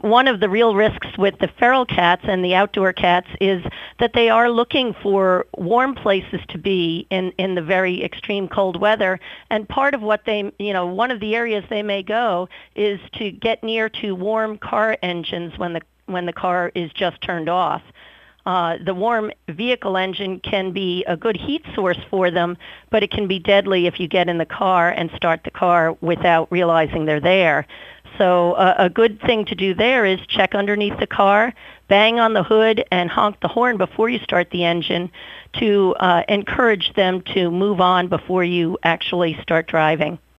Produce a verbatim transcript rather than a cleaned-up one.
one of the real risks with the feral cats and the outdoor cats is that they are looking for warm places to be in, in the very extreme cold weather. And part of what they, you know, one of the areas they may go is to get near to warm car engines when the when the car is just turned off. Uh, the warm vehicle engine can be a good heat source for them, but it can be deadly if you get in the car and start the car without realizing they're there. So uh, a good thing to do there is check underneath the car, bang on the hood, and honk the horn before you start the engine to uh, encourage them to move on before you actually start driving.